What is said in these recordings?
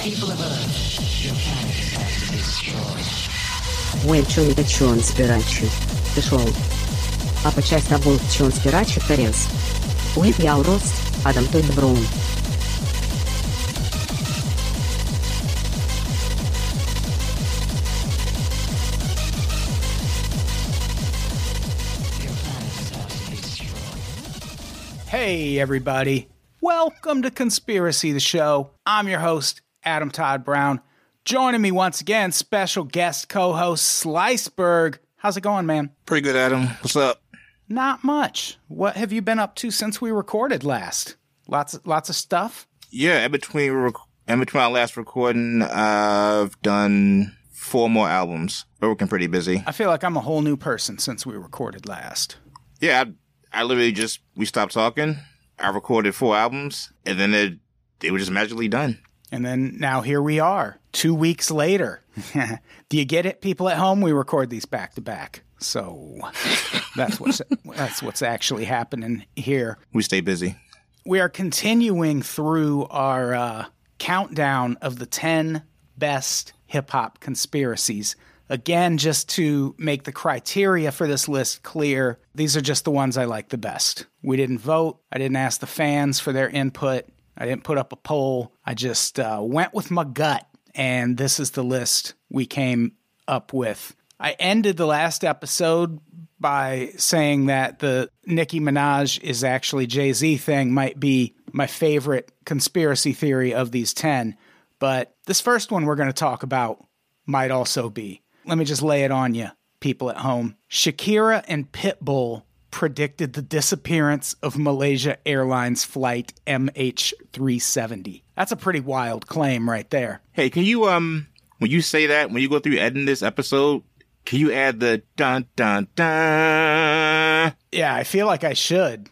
Уэльчон Чон Спирачи. Пішов. А почасть або Чон Спирачи Терес. Уэб Яурост, Адам Тойд Браун. Hey, everybody. Welcome to Conspiracy, the show. I'm your host, Adam Todd Brown. Joining me once again, special guest co-host, Sliceberg. How's it going, man? Pretty good, Adam. What's up? Not much. What have you been up to since we recorded last? Lots of stuff? Yeah, in between our last recording, I've done 4 more albums. We're working pretty busy. I feel like I'm a whole new person since we recorded last. Yeah, I literally we stopped talking. I recorded 4 albums, and then they were just magically done. And then now here we are, 2 weeks later. Do you get it, people at home? We record these back to back. So that's what's actually happening here. We stay busy. We are continuing through our countdown of the 10 best hip-hop conspiracies. Again, just to make the criteria for this list clear, these are just the ones I like the best. We didn't vote. I didn't ask the fans for their input. I didn't put up a poll. I just went with my gut, and this is the list we came up with. I ended the last episode by saying that the Nicki Minaj is actually Jay-Z thing might be my favorite conspiracy theory of these 10, but this first one we're going to talk about might also be. Let me just lay it on you, people at home. Shakira and Pitbull predicted the disappearance of Malaysia Airlines flight MH370. That's a pretty wild claim right there. Hey, can you, when you say that, when you go through editing this episode, can you add the dun dun dun? Yeah, I feel like I should.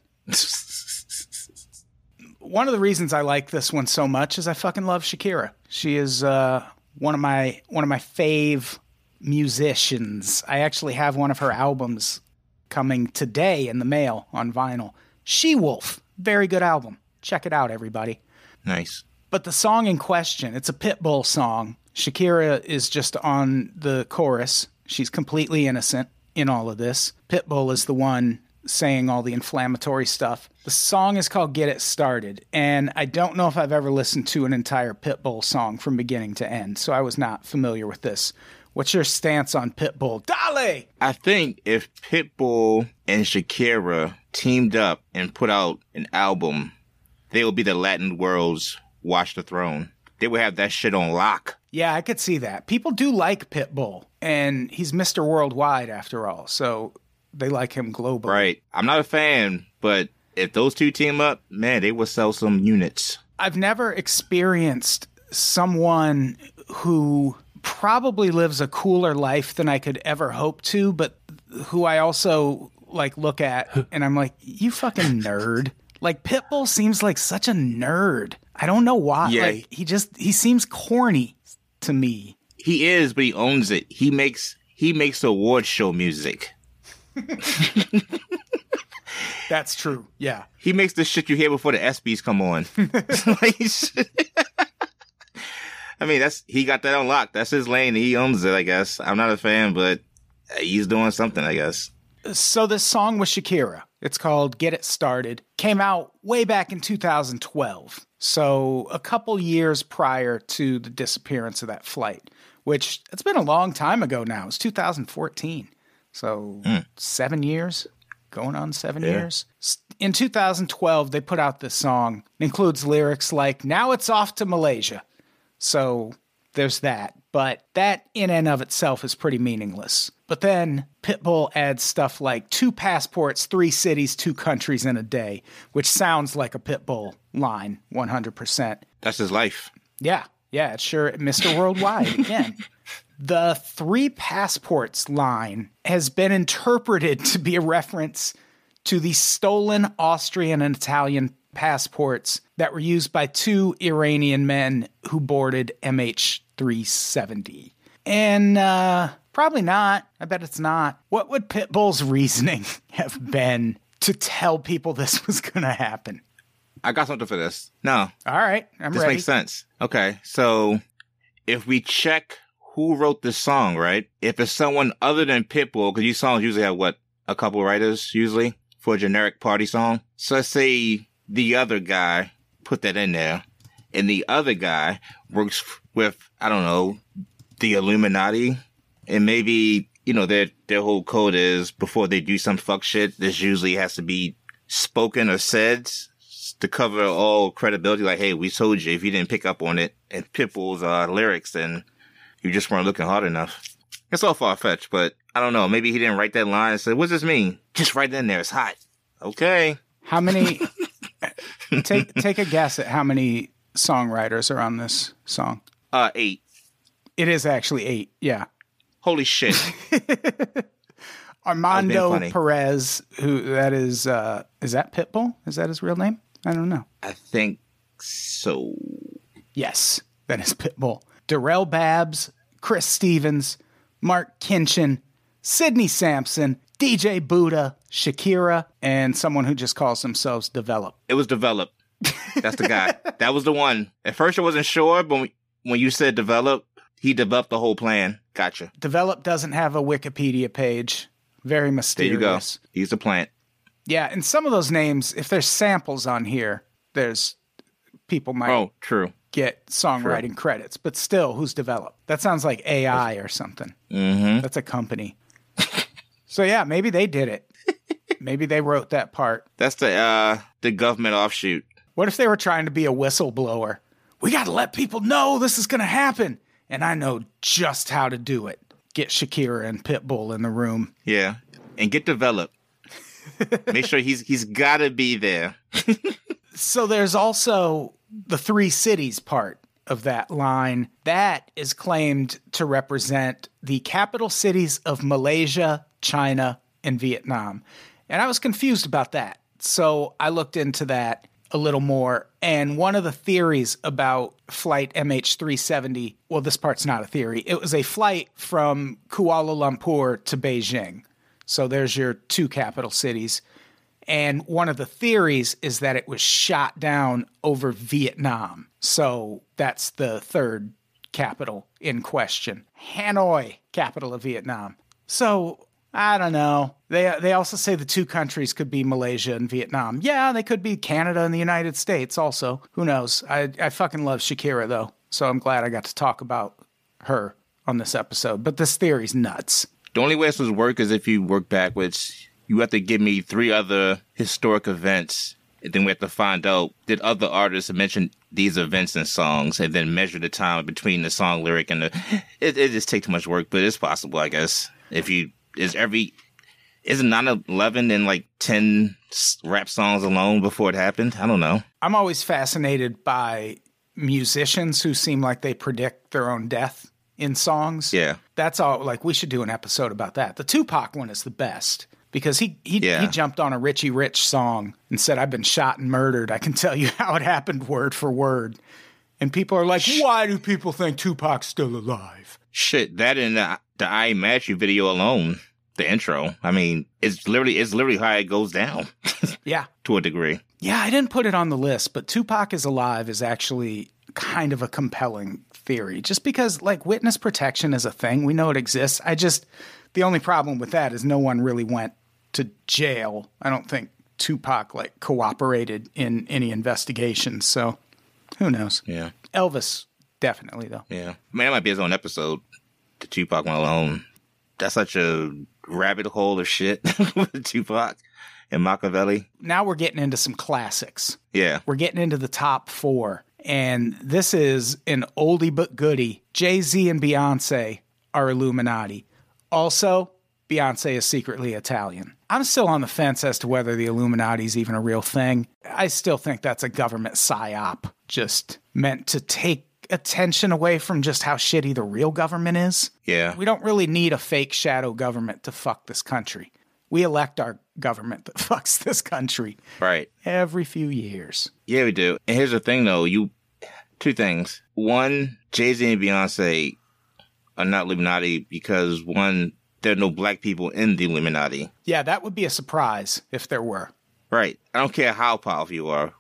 One of the reasons I like this one so much is I fucking love Shakira. She is one of my fave musicians. I actually have one of her albums coming today in the mail on vinyl. She-Wolf, very good album. Check it out, everybody. Nice. But the song in question, it's a Pitbull song. Shakira is just on the chorus. She's completely innocent in all of this. Pitbull is the one saying all the inflammatory stuff. The song is called Get It Started, and I don't know if I've ever listened to an entire Pitbull song from beginning to end, so I was not familiar with this. What's your stance on Pitbull? Dale! I think if Pitbull and Shakira teamed up and put out an album, they would be the Latin world's Watch the Throne. They would have that shit on lock. Yeah, I could see that. People do like Pitbull, and he's Mr. Worldwide after all, so they like him globally. Right. I'm not a fan, but if those two team up, man, they would sell some units. I've never experienced someone who probably lives a cooler life than I could ever hope to, but who I also look at and I'm like, you fucking nerd. Like, Pitbull seems like such a nerd. I don't know why. Yeah. He seems corny to me. He is, but he owns it. He makes award show music. That's true. Yeah. He makes the shit you hear before the ESPYs come on. I mean, he got that unlocked. That's his lane. He owns it, I guess. I'm not a fan, but he's doing something, I guess. So this song with Shakira, it's called Get It Started, came out way back in 2012. So a couple years prior to the disappearance of that flight, which it's been a long time ago now. It's 2014. So 7 years, going on 7 years. In 2012, they put out this song. It includes lyrics like, now it's off to Malaysia. So there's that. But that in and of itself is pretty meaningless. But then Pitbull adds stuff like 2 passports, 3 cities, 2 countries in a day, which sounds like a Pitbull line 100%. That's his life. Yeah, it's sure Mr. Worldwide again. The 3 passports line has been interpreted to be a reference to the stolen Austrian and Italian passports that were used by 2 Iranian men who boarded MH370. And probably not. I bet it's not. What would Pitbull's reasoning have been to tell people this was going to happen? I got something for this. No. All right, I'm This ready. makes sense. Okay, so if we check who wrote this song, right? If it's someone other than Pitbull, because these songs usually have, a couple writers, usually, for a generic party song. So let's say the other guy put that in there, and the other guy works with, I don't know, the Illuminati, and maybe, their whole code is before they do some fuck shit, this usually has to be spoken or said to cover all credibility. Like, hey, we told you if you didn't pick up on it and Pitbull's lyrics, then you just weren't looking hard enough. It's all far-fetched, but I don't know. Maybe he didn't write that line and said, what's this mean? Just write it in there. It's hot. Okay. How many? Take a guess at how many songwriters are on this song. 8. It is actually 8. Yeah. Holy shit. Armando Perez, is that Pitbull? Is that his real name? I don't know. I think so. Yes, that is Pitbull. Darrell Babs, Chris Stevens, Mark Kinchin, Sidney Sampson, DJ Buddha, Shakira, and someone who just calls themselves Develop. It was Develop. That's the guy. That was the one. At first I wasn't sure, but when you said Develop, he developed the whole plan. Gotcha. Develop doesn't have a Wikipedia page. Very mysterious. There you go. He's the plant. Yeah, and some of those names, if there's samples on here, there's people might true. get songwriting credits. But still, who's Develop? That sounds like AI or something. Mm-hmm. That's a company. So yeah, maybe they did it. Maybe they wrote that part. That's the government offshoot. What if they were trying to be a whistleblower? We got to let people know this is going to happen. And I know just how to do it. Get Shakira and Pitbull in the room. Yeah. And get Develop. Make sure he's got to be there. So there's also the 3 cities part of that line. That is claimed to represent the capital cities of Malaysia, China, and Vietnam. And I was confused about that. So I looked into that a little more. And one of the theories about flight MH370, well, this part's not a theory. It was a flight from Kuala Lumpur to Beijing. So there's your 2 capital cities. And one of the theories is that it was shot down over Vietnam. So that's the 3rd capital in question. Hanoi, capital of Vietnam. So I don't know. They also say the 2 countries could be Malaysia and Vietnam. Yeah, they could be Canada and the United States also. Who knows? I fucking love Shakira, though. So I'm glad I got to talk about her on this episode. But this theory's nuts. The only way this would work is if you work backwards. You have to give me 3 other historic events, and then we have to find out, did other artists mention these events in songs, and then measure the time between the song lyric and it just takes too much work, but it's possible, I guess. Isn't 9/11 in like 10 rap songs alone before it happened? I don't know. I'm always fascinated by musicians who seem like they predict their own death in songs. Yeah. That's all. Like, we should do an episode about that. The Tupac one is the best. Because he jumped on a Richie Rich song and said, I've been shot and murdered. I can tell you how it happened word for word. And people are like, why do people think Tupac's still alive? Shit, that and the I Match You video alone, the intro. I mean, it's literally how it goes down. Yeah. To a degree. Yeah, I didn't put it on the list, but Tupac is alive is actually kind of a compelling theory. Just because, like, witness protection is a thing. We know it exists. The only problem with that is no one really went to jail. I don't think Tupac cooperated in any investigations. So who knows? Yeah. Elvis definitely though. Yeah. I mean, that might be his own episode. The Tupac one alone. That's such a rabbit hole of shit with Tupac and Machiavelli. Now we're getting into some classics. Yeah. We're getting into the top 4. And this is an oldie but goodie. Jay-Z and Beyonce are Illuminati. Also, Beyonce is secretly Italian. I'm still on the fence as to whether the Illuminati is even a real thing. I still think that's a government psyop, just meant to take attention away from just how shitty the real government is. Yeah. We don't really need a fake shadow government to fuck this country. We elect our government that fucks this country. Right. Every few years. Yeah, we do. And here's the thing, though. 2 things. One, Jay-Z and Beyonce are not Illuminati because, one, there are no black people in the Illuminati. Yeah, that would be a surprise if there were. Right. I don't care how powerful you are.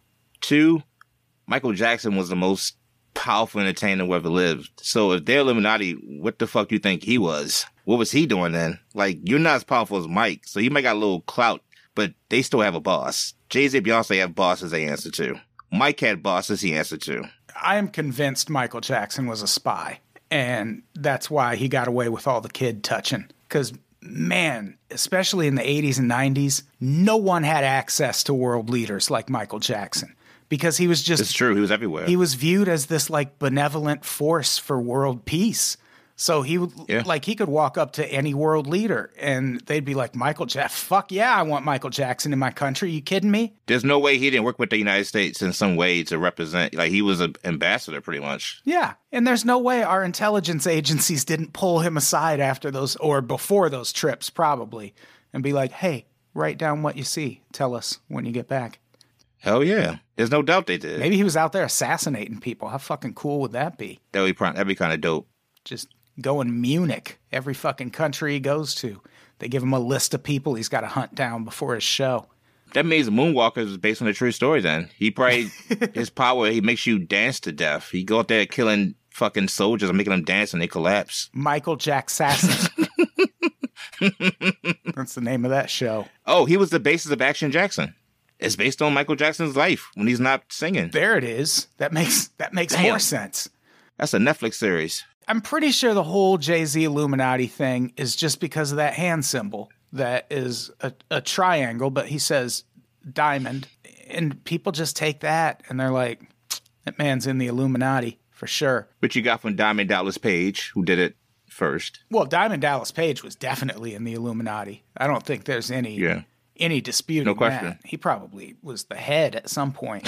2, Michael Jackson was the most powerful entertainer who ever lived. So if they're Illuminati, what the fuck do you think he was? What was he doing then? Like, you're not as powerful as Mike, so you might got a little clout, but they still have a boss. Jay-Z and Beyonce have bosses they answer to. Mike had bosses he answered to. I am convinced Michael Jackson was a spy, and that's why he got away with all the kid touching. Because, man, especially in the 80s and 90s, no one had access to world leaders like Michael Jackson. Because he was just... It's true, he was everywhere. He was viewed as this, like, benevolent force for world peace. So he would, like, he could walk up to any world leader and they'd be like, Michael Jackson, fuck yeah, I want Michael Jackson in my country. You kidding me? There's no way he didn't work with the United States in some way to represent, like, he was an ambassador pretty much. Yeah. And there's no way our intelligence agencies didn't pull him aside after those, or before those trips probably, and be like, hey, write down what you see. Tell us when you get back. Hell yeah. There's no doubt they did. Maybe he was out there assassinating people. How fucking cool would that be? That'd be kind of dope. Just go in Munich, every fucking country he goes to. They give him a list of people he's got to hunt down before his show. That means Moonwalker is based on a true story then. He probably, his power, he makes you dance to death. He go out there killing fucking soldiers and making them dance and they collapse. Michael Jacksassin. That's the name of that show. Oh, he was the basis of Action Jackson. It's based on Michael Jackson's life when he's not singing. There it is. That makes more sense. That's a Netflix series. I'm pretty sure the whole Jay-Z Illuminati thing is just because of that hand symbol that is a triangle, but he says diamond. And people just take that and they're like, that man's in the Illuminati for sure. Which you got from Diamond Dallas Page, who did it first. Well, Diamond Dallas Page was definitely in the Illuminati. I don't think there's any dispute. No question. That. He probably was the head at some point.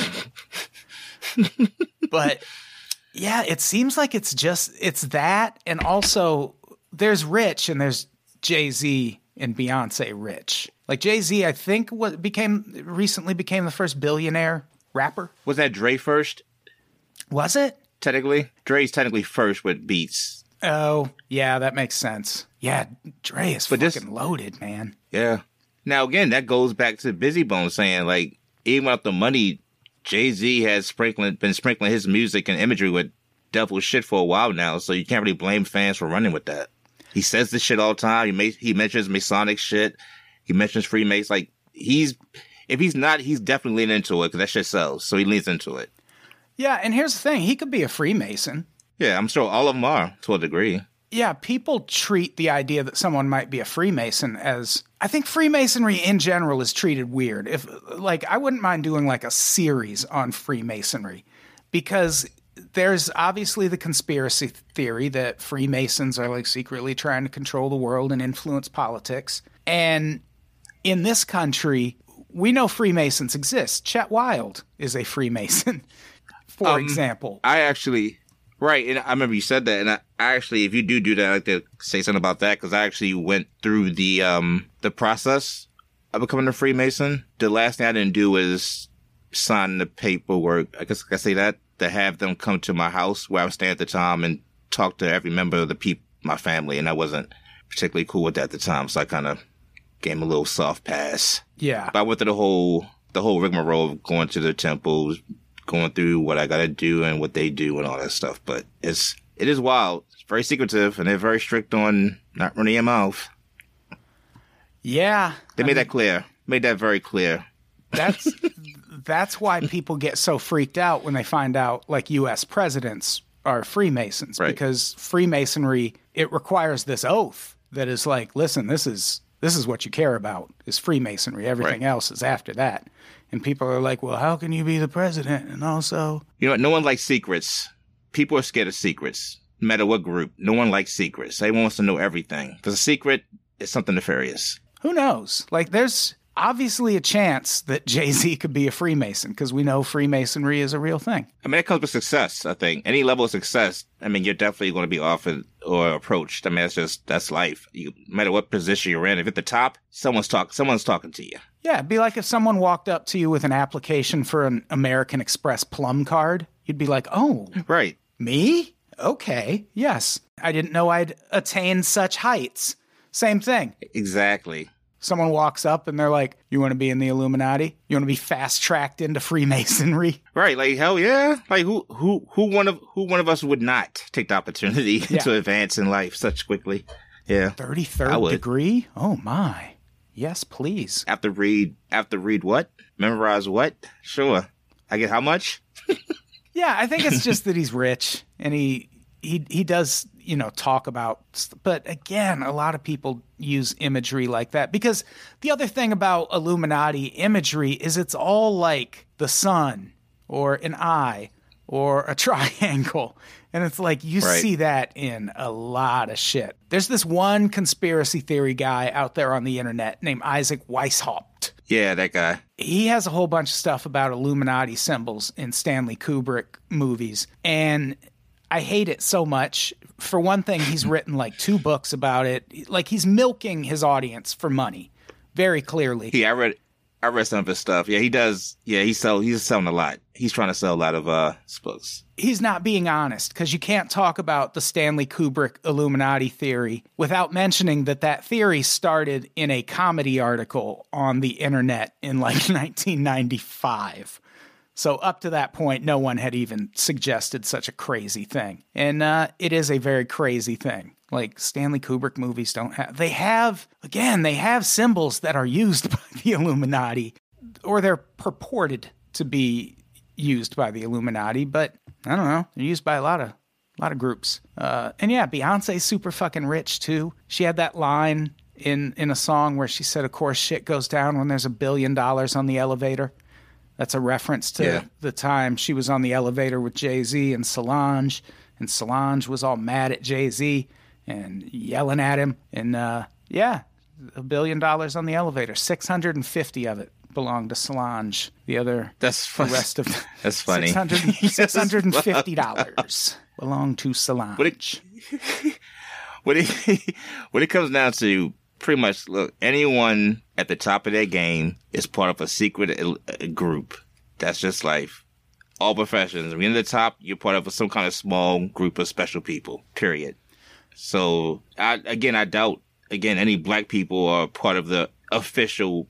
But yeah, it seems like it's that. And also there's Rich and there's Jay-Z and Beyonce Rich. Like Jay-Z, I think recently became the first billionaire rapper. Was that Dre first? Was it? Technically. Dre's technically first with Beats. Oh, yeah, that makes sense. Yeah, Dre is loaded, man. Yeah. Now, again, that goes back to Busy Bone saying, like, even without the money, Jay-Z has been sprinkling his music and imagery with devil shit for a while now, so you can't really blame fans for running with that. He says this shit all the time. He mentions Masonic shit. He mentions Freemasons. Like, if he's not, he's definitely leaning into it because that shit sells, so he leans into it. Yeah, and here's the thing. He could be a Freemason. Yeah, I'm sure all of them are, to a degree. Yeah, people treat the idea that someone might be a Freemason as... I think Freemasonry in general is treated weird. I wouldn't mind doing like a series on Freemasonry because there's obviously the conspiracy theory that Freemasons are like secretly trying to control the world and influence politics. And in this country, we know Freemasons exist. Chet Wild is a Freemason, for example. Right, and I remember you said that, and I actually, if you do that, I'd like to say something about that, because I actually went through the process of becoming a Freemason. The last thing I didn't do was sign the paperwork, I guess I can say that, to have them come to my house where I was staying at the time and talk to every member of my family, and I wasn't particularly cool with that at the time, so I kind of gave them a little soft pass. Yeah. But I went through the whole rigmarole of going to the temples, going through what I gotta do and what they do and all that stuff. But it is wild. It's very secretive and they're very strict on not running your mouth. Yeah. They made that clear. Made that very clear. That's why people get so freaked out when they find out like US presidents are Freemasons. Right. Because Freemasonry, it requires this oath that is like, listen, this is what you care about is Freemasonry. Everything else is after that. And people are like, well, how can you be the president? And also... You know, no one likes secrets. People are scared of secrets. No matter what group. No one likes secrets. Everyone wants to know everything. Because a secret is something nefarious. Who knows? Like, there's obviously a chance that Jay-Z could be a Freemason because we know Freemasonry is a real thing. I mean, it comes with success, I think. Any level of success, I mean, you're definitely going to be offered or approached. I mean, that's life. No matter what position you're in, if you're at the top, someone's talking to you. Yeah, it'd be like if someone walked up to you with an application for an American Express Plum card. You'd be like, oh. Right. Me? Okay, yes. I didn't know I'd attained such heights. Same thing. Exactly. Someone walks up and they're like, you want to be in the Illuminati? You want to be fast-tracked into Freemasonry? Right, like, hell yeah. Like, who one of us would not take the opportunity to advance in life such quickly? Yeah. 33rd degree? Oh, my. Yes, please. After read what? Memorize what? Sure. I get how much? Yeah, I think it's just that he's rich and he does, talk about, but again, a lot of people use imagery like that because the other thing about Illuminati imagery is it's all like the sun or an eye or a triangle. And it's like you see that in a lot of shit. There's this one conspiracy theory guy out there on the internet named Isaac Weishaupt. Yeah, that guy. He has a whole bunch of stuff about Illuminati symbols in Stanley Kubrick movies. And I hate it so much. For one thing, he's written like 2 books about it. Like he's milking his audience for money very clearly. Yeah, I read some of his stuff. Yeah, he does. Yeah, he's selling a lot. He's trying to sell a lot of books. He's not being honest because you can't talk about the Stanley Kubrick Illuminati theory without mentioning that theory started in a comedy article on the internet in like 1995. So up to that point, no one had even suggested such a crazy thing. And it is a very crazy thing. Like Stanley Kubrick movies they have symbols that are used by the Illuminati, or they're purported to be used by the Illuminati, but I don't know. They're used by a lot of groups. And yeah, Beyonce's super fucking rich too. She had that line in a song where she said, of course shit goes down when there's $1 billion on the elevator. That's a reference to the time she was on the elevator with Jay-Z and Solange was all mad at Jay-Z and yelling at him. And $1 billion on the elevator, 650 of it belonged to Solange. The other, that's funny. The rest of that's funny. $650 belonged to Solange. When it comes down to pretty much, look, anyone at the top of their game is part of a secret group. That's just life. All professions. When you're at the top, you're part of some kind of small group of special people, period. So, I doubt, any black people are part of the official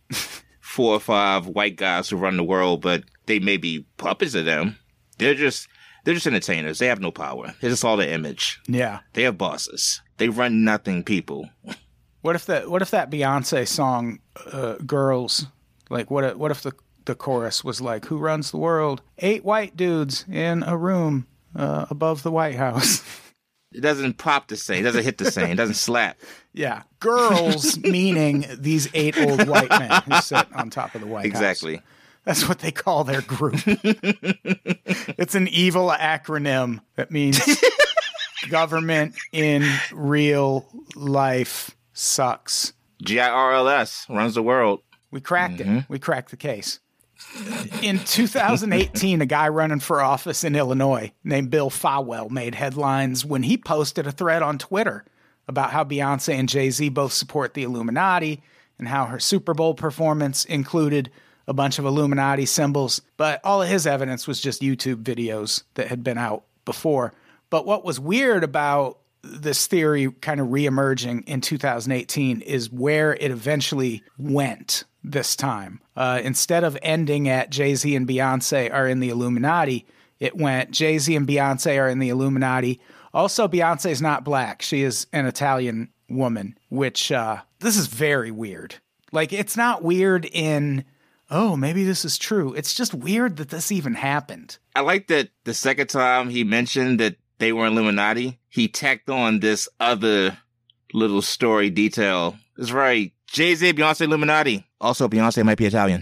4 or 5 white guys who run the world, but they may be puppets of them. They're just entertainers. They have no power. It's just all the image. Yeah. They are bosses. They run nothing people. What if that Beyonce song, Girls, like what if the chorus was like, who runs the world? 8 white dudes in a room above the White House. It doesn't pop the same. It doesn't hit the same. It doesn't slap. Yeah. Girls meaning these 8 old white men who sit on top of the White House. Exactly. That's what they call their group. It's an evil acronym that means government in real life sucks. GIRLS runs the world. We cracked it. We cracked the case. In 2018, a guy running for office in Illinois named Bill Fawell made headlines when he posted a thread on Twitter about how Beyonce and Jay-Z both support the Illuminati and how her Super Bowl performance included a bunch of Illuminati symbols. But all of his evidence was just YouTube videos that had been out before. But what was weird about this theory kind of reemerging in 2018 is where it eventually went this time. Instead of ending at Jay-Z and Beyonce are in the Illuminati, it went Jay-Z and Beyonce are in the Illuminati. Also, Beyonce's not black. She is an Italian woman, which this is very weird. Like, it's not weird in, oh, maybe this is true. It's just weird that this even happened. I like that the second time he mentioned that they were Illuminati, he tacked on this other little story detail. It's right. Jay-Z, Beyonce, Illuminati. Also, Beyonce might be Italian.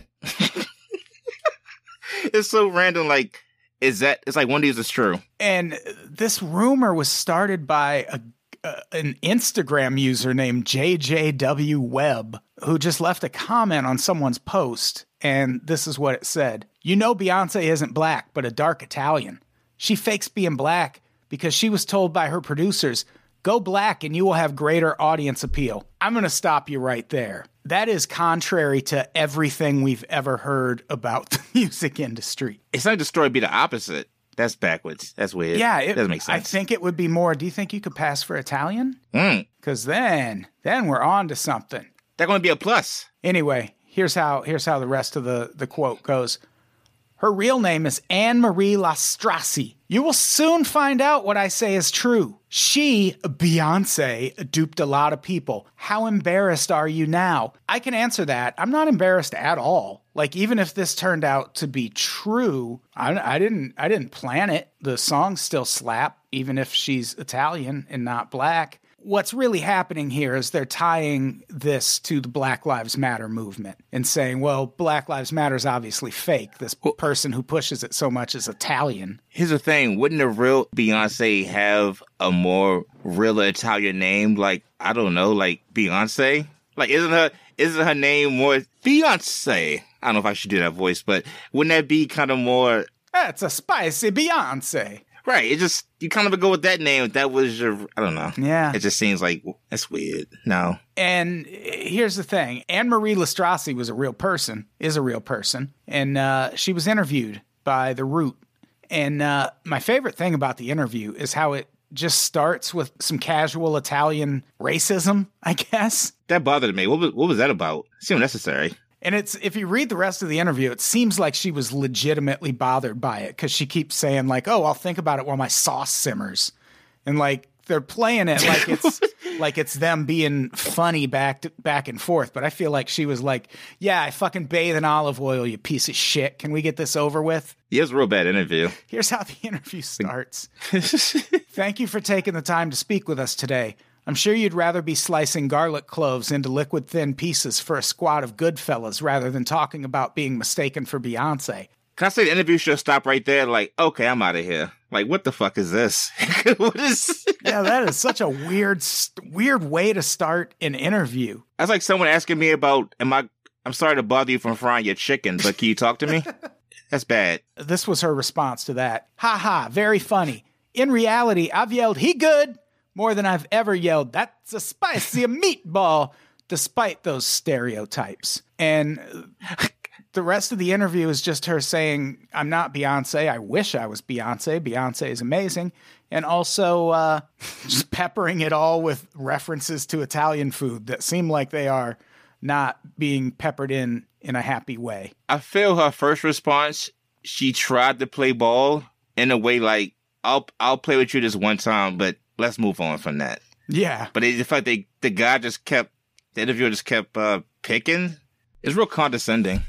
It's so random. Like, it's like one of these is true. And this rumor was started by an Instagram user named JJW Webb, who just left a comment on someone's post. And this is what it said. You know, Beyonce isn't black, but a dark Italian. She fakes being black because she was told by her producers, go black and you will have greater audience appeal. I'm going to stop you right there. That is contrary to everything we've ever heard about the music industry. It's like the story be the opposite. That's backwards. That's weird. Yeah, it doesn't make sense. I think it would be more, do you think you could pass for Italian? Because then we're on to something. That's going to be a plus. Anyway, here's how the rest of the quote goes. Her real name is Anne-Marie Lastrasse. You will soon find out what I say is true. She, Beyonce, duped a lot of people. How embarrassed are you now? I can answer that. I'm not embarrassed at all. Like, even if this turned out to be true, I didn't plan it. The songs still slap, even if she's Italian and not black. What's really happening here is they're tying this to the Black Lives Matter movement and saying, well, Black Lives Matter is obviously fake. This person who pushes it so much is Italian. Here's the thing. Wouldn't a real Beyonce have a more real Italian name? Like, I don't know, like Beyonce? Like, isn't her name more Beyonce? I don't know if I should do that voice, but wouldn't that be kind of more... That's a spicy Beyonce. Right. It just, you kind of go with that name. If that was your, I don't know. Yeah. It just seems like, that's weird. No. And here's the thing. Anne-Marie Lastrasse was a real person, is a real person. And she was interviewed by The Root. And my favorite thing about the interview is how it just starts with some casual Italian racism, I guess. That bothered me. What was that about? It seemed necessary. And if you read the rest of the interview, it seems like she was legitimately bothered by it because she keeps saying like, oh, I'll think about it while my sauce simmers. And like, they're playing it like it's like it's them being funny back and forth. But I feel like she was like, yeah, I fucking bathe in olive oil, you piece of shit. Can we get this over with? Yeah, it was a real bad interview. Here's how the interview starts. Thank you for taking the time to speak with us today. I'm sure you'd rather be slicing garlic cloves into liquid thin pieces for a squad of good fellas rather than talking about being mistaken for Beyonce. Can I say the interview should stop right there? Like, okay, I'm out of here. Like, what the fuck is this? What is... Yeah, that is such a weird way to start an interview. That's like someone asking me about, I'm sorry to bother you from frying your chicken, but can you talk to me? That's bad. This was her response to that. Ha ha, very funny. In reality, I've yelled, he good, more than I've ever yelled, that's a spicy meatball, despite those stereotypes. And the rest of the interview is just her saying, I'm not Beyonce. I wish I was Beyonce. Beyonce is amazing. And also just peppering it all with references to Italian food that seem like they are not being peppered in a happy way. I feel her first response, she tried to play ball in a way like, I'll play with you this one time, but let's move on from that. Yeah. But the fact the interviewer just kept picking, it's real condescending.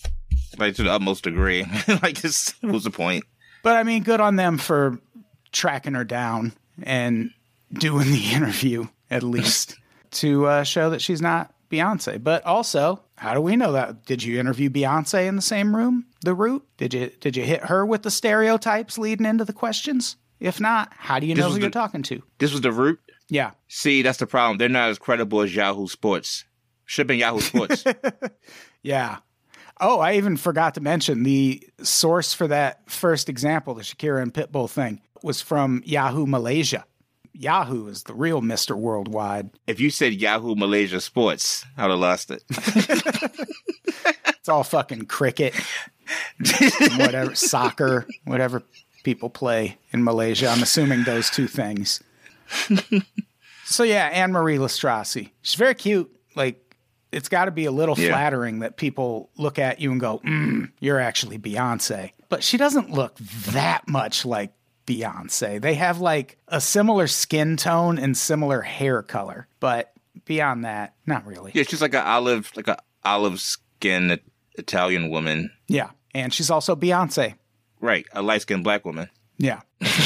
Like, to the utmost degree. Like, what was the point? But, I mean, good on them for tracking her down and doing the interview, at least, to show that she's not Beyonce. But also, how do we know that? Did you interview Beyonce in the same room, The Root? Did you hit her with the stereotypes leading into the questions? If not, how do you know who you're talking to? This was The Root? Yeah. See, that's the problem. They're not as credible as Yahoo Sports. Should have been Yahoo Sports. Yeah. Oh, I even forgot to mention the source for that first example, the Shakira and Pitbull thing, was from Yahoo Malaysia. Yahoo is the real Mr. Worldwide. If you said Yahoo Malaysia Sports, I would have lost it. It's all fucking cricket, whatever, soccer, whatever people play in Malaysia. I'm assuming those two things. So yeah, Anne-Marie Lastrasse. She's very cute. Like, it's got to be a little flattering that people look at you and go, you're actually Beyonce. But she doesn't look that much like Beyonce. They have like a similar skin tone and similar hair color. But beyond that, not really. Yeah, she's like an olive skin Italian woman. Yeah. And she's also Beyonce. Right. A light-skinned black woman. Yeah.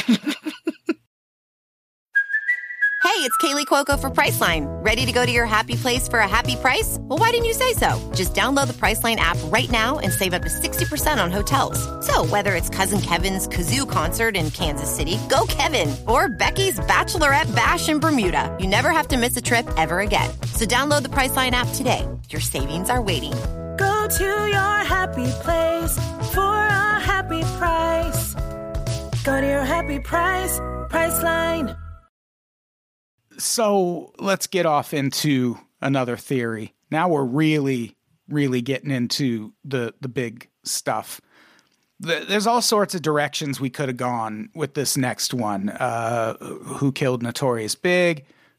Hey, it's Kaylee Cuoco for Priceline. Ready to go to your happy place for a happy price? Well, why didn't you say so? Just download the Priceline app right now and save up to 60% on hotels. So whether it's Cousin Kevin's Kazoo Concert in Kansas City, go Kevin, or Becky's Bachelorette Bash in Bermuda, you never have to miss a trip ever again. So download the Priceline app today. Your savings are waiting. Go to your happy place for a happy price. Go to your happy price, Priceline. So let's get off into another theory. Now we're really, really getting into the big stuff. There's all sorts of directions we could have gone with this next one. Who killed Notorious Big?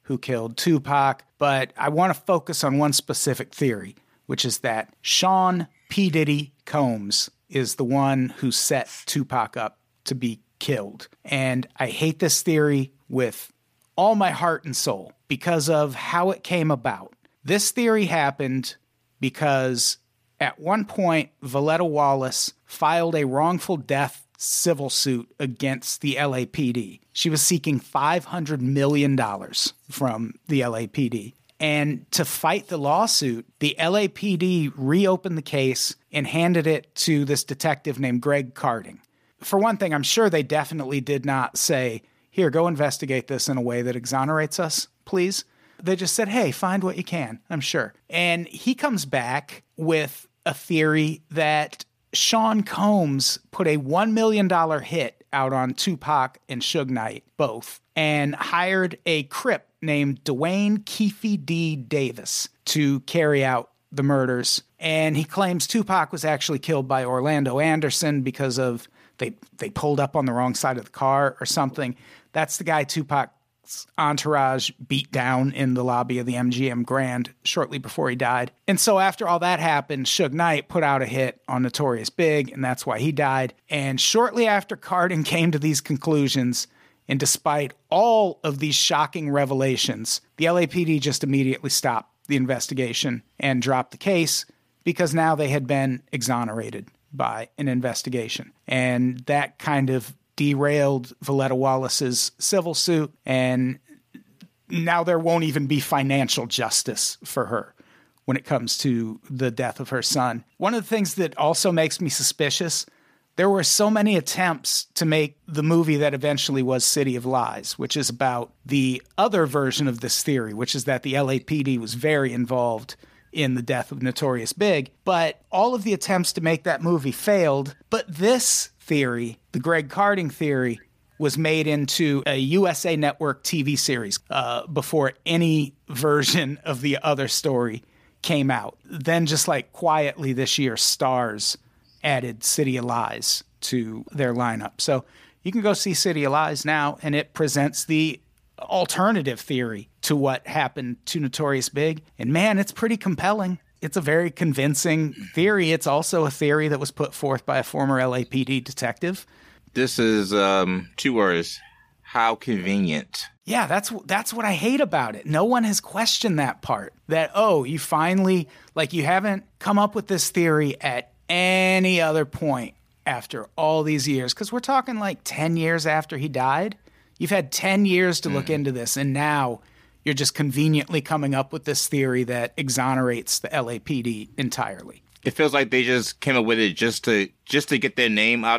who killed Tupac, but I want to focus on one specific theory, which is that Sean P. Diddy Combs is the one who set Tupac up to be killed. And I hate this theory with all my heart and soul because of how it came about. This theory happened because at one point, Voletta Wallace filed a wrongful death civil suit against the LAPD. She was seeking $500 million from the LAPD. And to fight the lawsuit, the LAPD reopened the case and handed it to this detective named Greg Carding. For one thing, I'm sure they definitely did not say, here, go investigate this in a way that exonerates us, please. They just said, hey, find what you can, I'm sure. And he comes back with a theory that Sean Combs put a $1 million hit out on Tupac and Suge Knight, both, and hired a Crip named Dwayne Keefe D. Davis to carry out the murders. And he claims Tupac was actually killed by Orlando Anderson because of they pulled up on the wrong side of the car or something. That's the guy Tupac's entourage beat down in the lobby of the MGM Grand shortly before he died. And so after all that happened, Suge Knight put out a hit on Notorious Big, and that's why he died. And shortly after Carding came to these conclusions, and despite all of these shocking revelations, the LAPD just immediately stopped the investigation and dropped the case because now they had been exonerated by an investigation. And that kind of derailed Voletta Wallace's civil suit, and now there won't even be financial justice for her when it comes to the death of her son. One of the things that also makes me suspicious, there were so many attempts to make the movie that eventually was City of Lies, which is about the other version of this theory, which is that the LAPD was very involved in the death of Notorious Big. But all of the attempts to make that movie failed. But this theory, the Greg Carding theory, was made into a USA Network TV series before any version of the other story came out. Then just like quietly this year, Starz added City of Lies to their lineup. So you can go see City of Lies now, and it presents the alternative theory to what happened to Notorious Big. And man, it's pretty compelling. It's a very convincing theory. It's also a theory that was put forth by a former LAPD detective. This is 2 words. How convenient. Yeah, that's what I hate about it. No one has questioned that part. That, you finally, you haven't come up with this theory at any other point after all these years. Because we're talking 10 years after he died. You've had 10 years to look into this, and now you're just conveniently coming up with this theory that exonerates the LAPD entirely. It feels like they just came up with it just to get their name out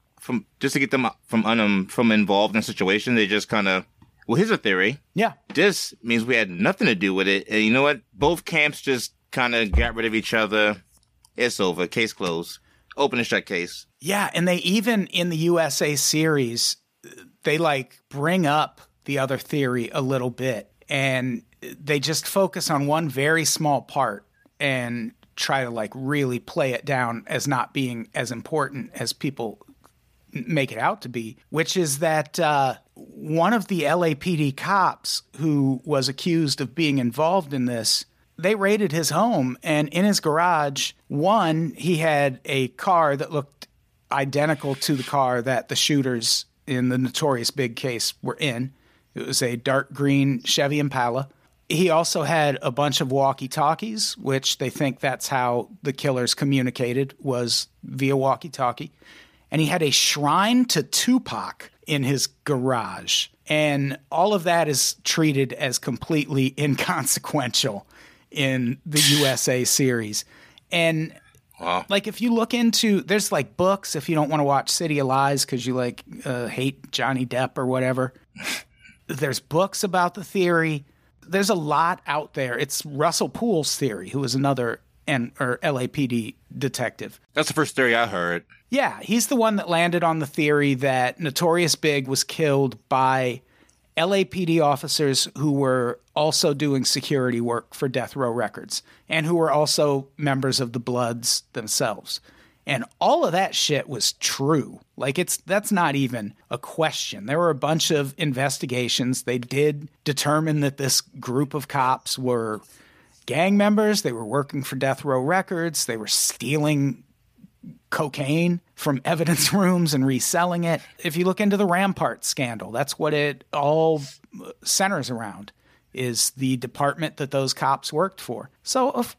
just to get them from involved in a situation. They just kind of, well, here's a theory. Yeah. This means we had nothing to do with it. And you know what? Both camps just kind of got rid of each other. It's over. Case closed. Open and shut case. Yeah, and they even, in the USA series, they bring up the other theory a little bit, and they just focus on one very small part and try to really play it down as not being as important as people make it out to be, which is that one of the LAPD cops who was accused of being involved in this, they raided his home, and in his garage, he had a car that looked identical to the car that the shooters in the Notorious Big case were in. It was a dark green Chevy Impala. He also had a bunch of walkie-talkies, which they think that's how the killers communicated, was via walkie-talkie. And he had a shrine to Tupac in his garage. And all of that is treated as completely inconsequential in the USA series. And if you look into, there's books if you don't want to watch City of Lies because you hate Johnny Depp or whatever. There's books about the theory. There's a lot out there. It's Russell Poole's theory, who is another LAPD detective. That's the first theory I heard. Yeah, he's the one that landed on the theory that Notorious Big was killed by LAPD officers who were also doing security work for Death Row Records and who were also members of the Bloods themselves. And all of that shit was true. Like, that's not even a question. There were a bunch of investigations. They did determine that this group of cops were gang members. They were working for Death Row Records. They were stealing cocaine from evidence rooms and reselling it. If you look into the Rampart scandal, that's what it all centers around, is the department that those cops worked for. So, of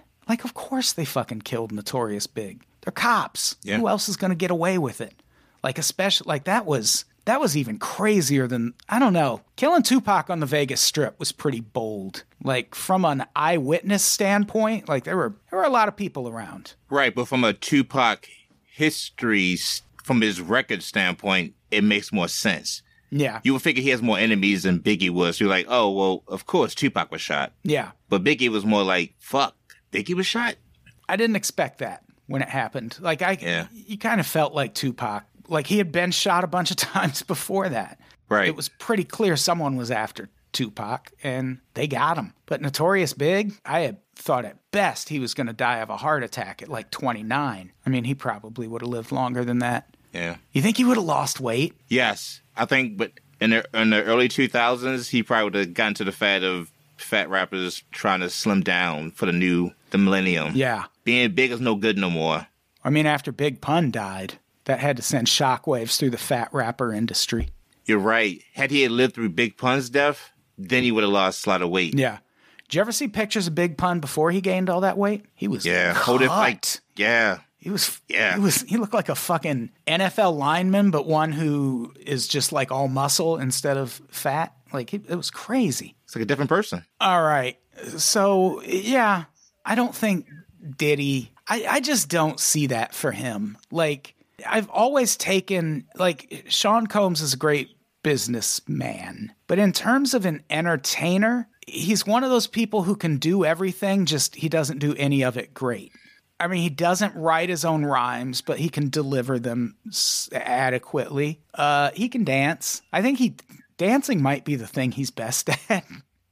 course they fucking killed Notorious Big. They're cops. Yeah. Who else is going to get away with it? Like, especially, like, that was even crazier than, I don't know. Killing Tupac on the Vegas Strip was pretty bold. Like, from an eyewitness standpoint, like, there were a lot of people around. Right, but from a Tupac history, from his record standpoint, it makes more sense. Yeah. You would figure he has more enemies than Biggie was. You're like, oh, well, of course, Tupac was shot. Yeah. But Biggie was more like, fuck, Biggie was shot? I didn't expect that when it happened. Like, you kind of felt like Tupac. Like, he had been shot a bunch of times before that. Right. It was pretty clear someone was after Tupac, and they got him. But Notorious Big, I had thought at best he was going to die of a heart attack at like 29. I mean, he probably would have lived longer than that. Yeah. You think he would have lost weight? Yes. I think, but in the early 2000s, he probably would have gotten to the fad of fat rappers trying to slim down for the millennium. Yeah. Being big is no good no more. I mean, after Big Pun died, that had to send shockwaves through the fat rapper industry. You're right. Had he lived through Big Pun's death, then he would have lost a lot of weight. Yeah. Did you ever see pictures of Big Pun before he gained all that weight? He was hold it like, yeah. He looked like a fucking NFL lineman, but one who is just like all muscle instead of fat. Like, it was crazy. It's like a different person. All right. So, yeah, I don't think Diddy, I just don't see that for him. Like, I've always taken, like, Sean Combs is a great businessman, but in terms of an entertainer, he's one of those people who can do everything, just he doesn't do any of it great. I mean, he doesn't write his own rhymes, but he can deliver them adequately. He can dance. I think dancing might be the thing he's best at.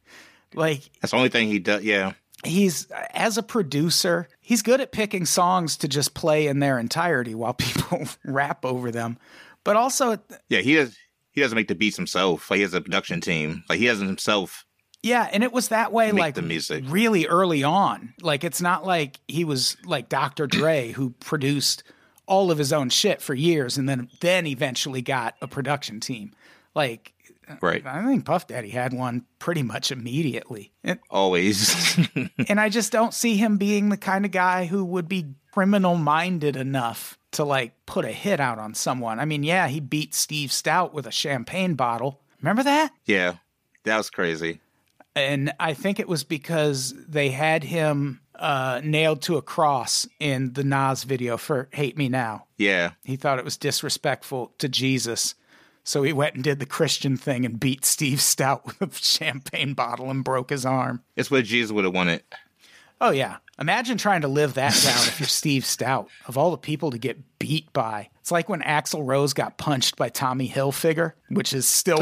Like, that's the only thing he does. Yeah. He's, as a producer, he's good at picking songs to just play in their entirety while people rap over them. But also, yeah, he doesn't make the beats himself. Like, he has a production team. Like, he doesn't himself. Yeah, and it was that way, like, the music really early on. Like, it's not like he was like Dr. Dre, who produced all of his own shit for years and then eventually got a production team. Like, right. I think Puff Daddy had one pretty much immediately. Always. And I just don't see him being the kind of guy who would be criminal-minded enough to, like, put a hit out on someone. I mean, yeah, he beat Steve Stout with a champagne bottle. Remember that? Yeah, that was crazy. And I think it was because they had him nailed to a cross in the Nas video for Hate Me Now. Yeah. He thought it was disrespectful to Jesus. So he went and did the Christian thing and beat Steve Stout with a champagne bottle and broke his arm. It's what Jesus would have wanted. Oh, yeah. Imagine trying to live that down if you're Steve Stout. Of all the people to get beat by. It's like when Axl Rose got punched by Tommy Hilfiger, which is still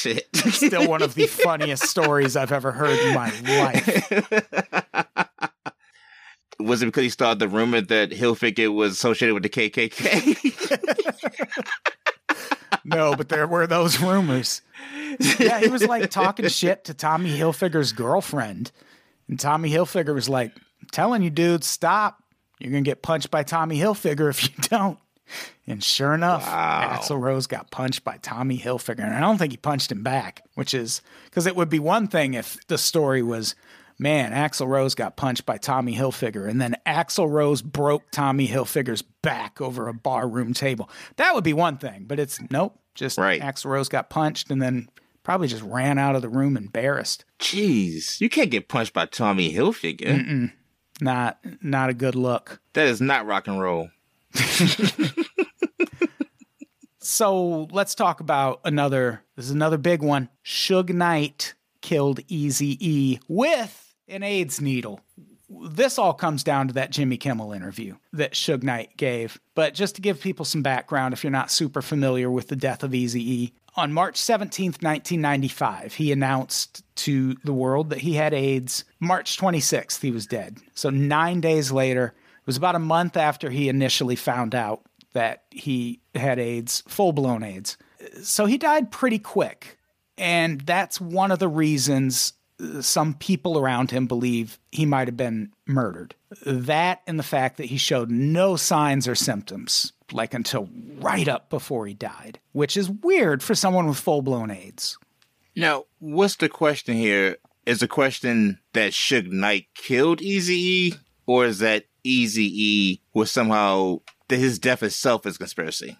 still one of the funniest stories I've ever heard in my life. Was it because he started the rumor that Hilfiger was associated with the KKK? No, but there were those rumors. Yeah, he was like talking shit to Tommy Hilfiger's girlfriend. And Tommy Hilfiger was like, I'm telling you, dude, stop. You're going to get punched by Tommy Hilfiger if you don't. And sure enough, Axl Rose got punched by Tommy Hilfiger. And I don't think he punched him back, which is because it would be one thing if the story was, man, Axl Rose got punched by Tommy Hilfiger. And then Axl Rose broke Tommy Hilfiger's back over a barroom table. That would be one thing. But it's nope. Just right. Axl Rose got punched and then probably just ran out of the room embarrassed. Jeez, you can't get punched by Tommy Hilfiger. Not a good look. That is not rock and roll. So let's talk about another big one. Suge Knight killed Eazy-E with an AIDS needle. This all comes down to that Jimmy Kimmel interview that Suge Knight gave. But just to give people some background, if you're not super familiar with the death of Eazy-E, on March 17th, 1995, he announced to the world that he had AIDS. March 26th, he was dead. So 9 days later, It was about a month after he initially found out that he had AIDS, full-blown AIDS. So he died pretty quick. And that's one of the reasons some people around him believe he might have been murdered. That and the fact that he showed no signs or symptoms, like until right up before he died, which is weird for someone with full-blown AIDS. Now, what's the question here? Is the question that Suge Knight killed Eazy-E, or is that Eazy-E was somehow, that his death itself is conspiracy?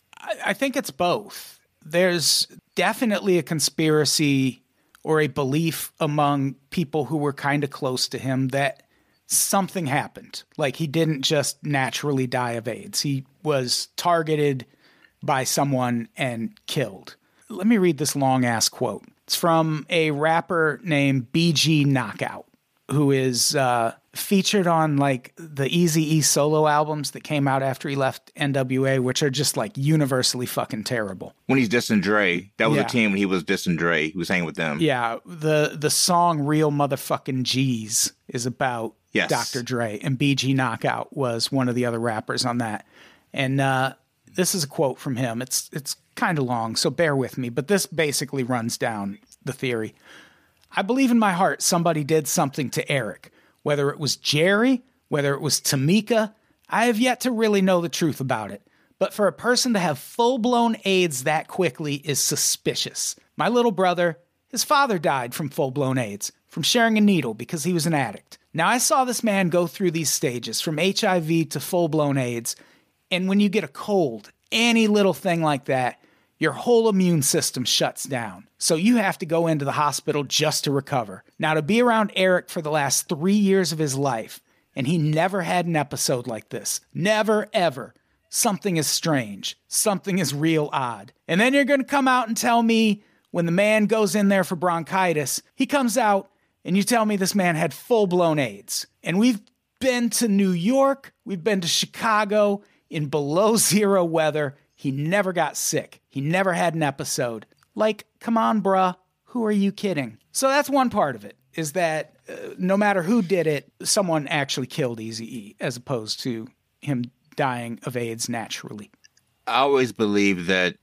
I think it's both. There's definitely a conspiracy or a belief among people who were kind of close to him that something happened. Like, he didn't just naturally die of AIDS. He was targeted by someone and killed. Let me read this long-ass quote. It's from a rapper named BG Knockout, who is featured on, like, the Eazy-E solo albums that came out after he left NWA, which are just, like, universally fucking terrible. When he's dissing Dre, that was a team when he was dissing Dre. He was hanging with them. Yeah, the song Real Motherfucking G's is about Yes. Dr. Dre, and BG Knockout was one of the other rappers on that. And this is a quote from him. It's kind of long, so bear with me, but this basically runs down the theory. I believe in my heart somebody did something to Eric. Whether it was Jerry, whether it was Tamika, I have yet to really know the truth about it. But for a person to have full-blown AIDS that quickly is suspicious. My little brother, his father died from full-blown AIDS, from sharing a needle because he was an addict. Now, I saw this man go through these stages, from HIV to full-blown AIDS, and when you get a cold, any little thing like that, your whole immune system shuts down. So you have to go into the hospital just to recover. Now, to be around Eric for the last 3 years of his life, and he never had an episode like this. Never, ever. Something is strange. Something is real odd. And then you're going to come out and tell me when the man goes in there for bronchitis, he comes out and you tell me this man had full-blown AIDS. And we've been to New York. We've been to Chicago in below zero weather. He never got sick. He never had an episode. Like, come on, bruh. Who are you kidding? So that's one part of it, is that no matter who did it, someone actually killed Eazy-E, as opposed to him dying of AIDS naturally. I always believed that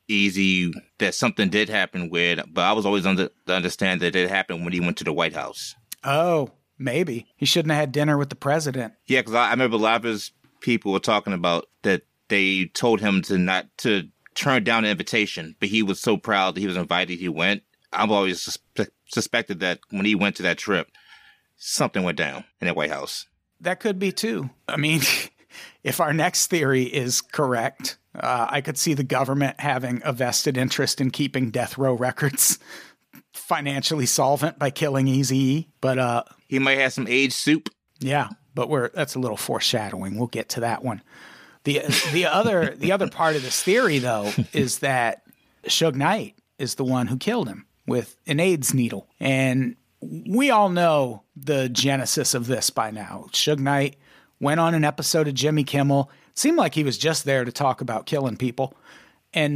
that something did happen with, but I was always under the understand that it happened when he went to the White House. Oh, maybe. He shouldn't have had dinner with the president. Yeah, because I remember a lot of his people were talking about that they told him to turn down the invitation, but he was so proud that he was invited, he went. I've always suspected that when he went to that trip, something went down in that White House. That could be too. I mean, if our next theory is correct, I could see the government having a vested interest in keeping death row records financially solvent by killing Eazy-E. But he might have some AIDS soup. Yeah, but that's a little foreshadowing. We'll get to that one. The other part of this theory, though, is that Suge Knight is the one who killed him with an AIDS needle. And we all know the genesis of this by now. Suge Knight went on an episode of Jimmy Kimmel. It seemed like he was just there to talk about killing people. And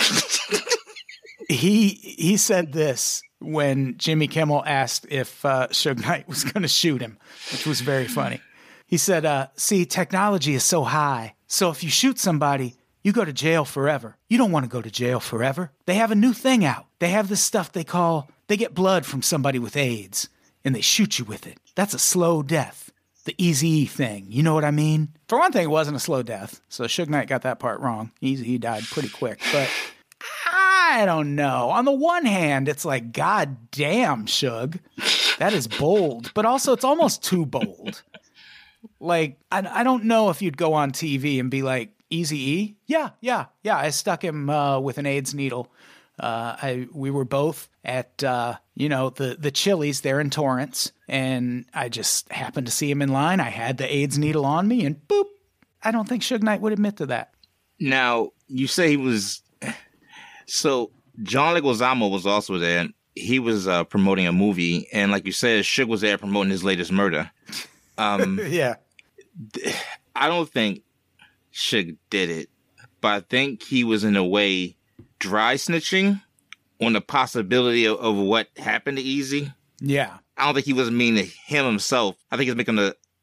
he said this when Jimmy Kimmel asked if Suge Knight was going to shoot him, which was very funny. He said, see, technology is so high. So if you shoot somebody, you go to jail forever. You don't want to go to jail forever. They have a new thing out. They have this stuff they get blood from somebody with AIDS, and they shoot you with it. That's a slow death. The Eazy-E thing. You know what I mean? For one thing, it wasn't a slow death. So Suge Knight got that part wrong. He died pretty quick. But I don't know. On the one hand, it's like, God damn, Suge. That is bold. But also, it's almost too bold. Like, I don't know if you'd go on TV and be like, Eazy-E? Yeah. I stuck him with an AIDS needle. We were both at, the Chili's there in Torrance, and I just happened to see him in line. I had the AIDS needle on me, and boop. I don't think Suge Knight would admit to that. Now, you say he was... So, John Leguizamo was also there. He was promoting a movie, and like you said, Suge was there promoting his latest murder. Yeah. I don't think Suge did it, but I think he was in a way dry snitching on the possibility of what happened to Eazy. Yeah. I don't think he was mean to him himself. I think he's making